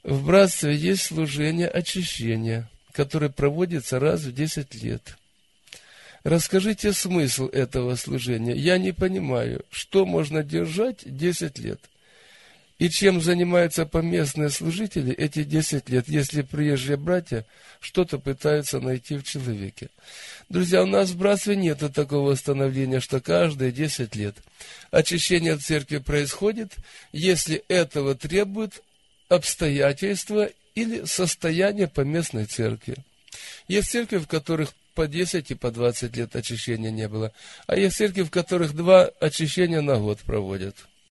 В братстве есть служение очищения, которое проводится раз в 10 лет. Расскажите смысл этого служения. Я не понимаю, что можно держать 10 лет. И чем занимаются поместные служители эти 10 лет, если приезжие братья что-то пытаются найти в человеке. Друзья, у нас в братстве нет такого установления, что каждые 10 лет очищение церкви происходит, если этого требует обстоятельства или состояние поместной церкви. Есть церкви, в которых по 10 и по 20 лет очищения не было, а есть церкви, в которых 2 очищения на год проводят.